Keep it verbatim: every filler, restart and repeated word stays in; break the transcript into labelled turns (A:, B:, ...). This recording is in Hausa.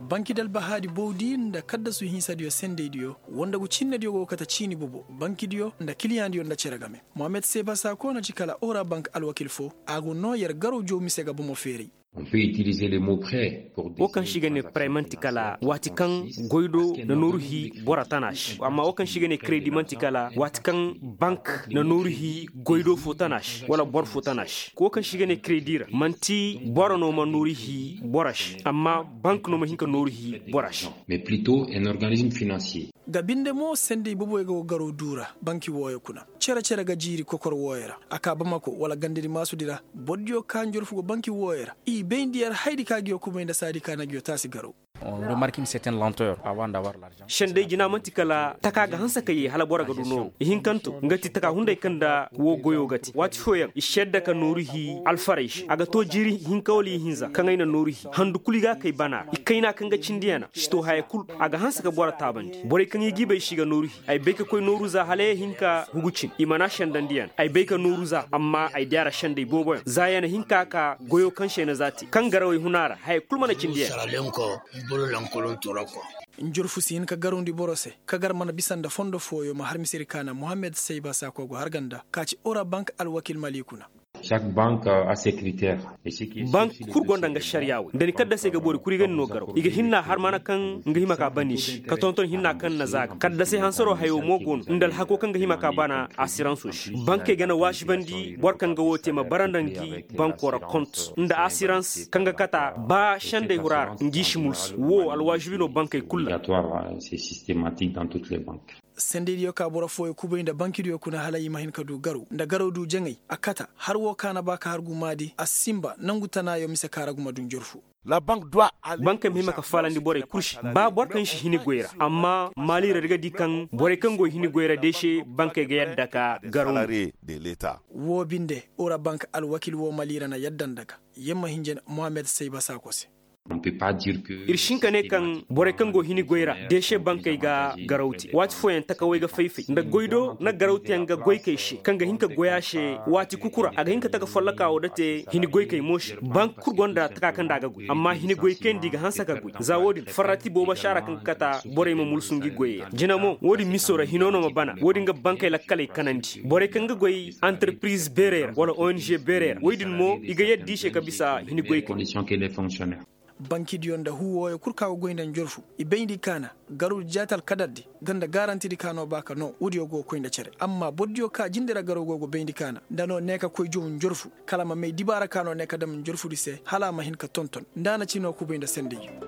A: banki dal bahadi bowdi nda kadda su hinsa dio sende dio wonda gu cinna dio go kata chini bobo banki dio nda client dio nda ceragame Mohamed Seba Sako na cikala ora bank alwakil fo agu no yer garo jo misega bumo feri.
B: On peut utiliser les mots prêts pour
C: wakan shigane premantikala watikan goido na nurhi boratanash amma wakan shigane credit mantikala watikan bank na nurhi goido fotanash wala bor fotanash ko kan shigane credit manti borano ma nurhi borash amma bank no mahinka nurhi borash
B: mais plutôt un organisme financier.
A: Gabinde mo sende bobo ego garo dura banki woyo kuna cera cera ga jiri kokor woyera aka bamako wala gandiri masudira boddio kanjor fugo banki woyera i bendiyar haidi kagio kuma inda sadi kana gyo tasi garo.
D: On remarque une certaine lenteur avant d'avoir l'argent.
C: Shende jina mantikala takaga hansa kayi hala bora ga duno hinkanto ngati taka hunde kanda wo goyo gati wati foya ishedda ka nurihi alfarish aga to jiri hinkawli hinza kangaina nurihi handu kuliga kai bana ikaina kanga cindiyana shito haya kul aga hansa ka bora tabandi bore kan yi gibe shiga nurihi ai beka koy noruza hale hinka hugucin imana shandandiyan ai beka noruza amma ai diara shande bobo zayana hinka ka goyo kan shena zati kan garawai hunara haya kul mana cindiyan
E: bolo lankolon torako
A: njurfu sin ka garundi borose ka gar mana bisanda fondo foyo ma har misiri kana Mohamed Seba Sako go harganda kaci ora bank alwakil malikuna.
B: Chaque banque a ses critères.
C: Bank kurgonda nga shariyawo dani kadda se ga bori kurigan no garo iga hinna har mana kan nga himaka banish ka tonton hinna kan na zaga kadda se hansoro hayo mogon ndal hako kan nga himaka bana assurance banke gana washi bandi borkan ga wote ma barandangi bankora compte nda assurance kan ga kata ba shande hurar ngishi muls wo alwajibino banke kulla
B: c'est systématique dans toutes les banques.
A: Sende dio ka bora foyo kubo inda banki dio kuna halayi mahin ka du garu nda garo du jangai akata har wo kana baka har gumadi asimba nangutana yo mise kara guma dun jorfu.
F: La banque doit
C: banque me maka falandi bore kurshi ba bor kan shi hini goyra amma mali riga di kan bore kan go hini goyra deshe banque ga yadda ka garu
F: de l'état
A: wo binde ora bank al wakil wo malira na yaddan daga yemma hinjen Mohamed Seba Sako se.
B: On peut pas dire que
C: irshin kane kan bore kan go hini goyra deshe bankai ga garauti wati foyen takawai ga faifi nda goido na garauti nga goykai shi kan ga hinka goya she wati kukura aga hinka taka fallaka odate hini goykai moshi bank kurgonda taka kan daga goy amma hini goykai diga hansa ka goy zawodi farati boba shara kan kata bore ma mulsungi goye jinamo wodi misora hinono ma bana wodi nga bankai la kale kanandi bore kan ga goy entreprise berer wala O N G berer wodin mo iga yeddi she kabisa hini goykai
B: condition que les fonctionnaires.
A: Banki dionda huwo e kurkawo goynda njorfu e beyndi kana garu jatal kadaddi ganda garanti di kano baka no udio go koynda cere amma boddio ka jindira garo go go beyndi kana dano neka koy jom njorfu kala ma me dibara kano neka dam njorfu di se hala ma hin ka tonton ndana cino ku beyda sendeji.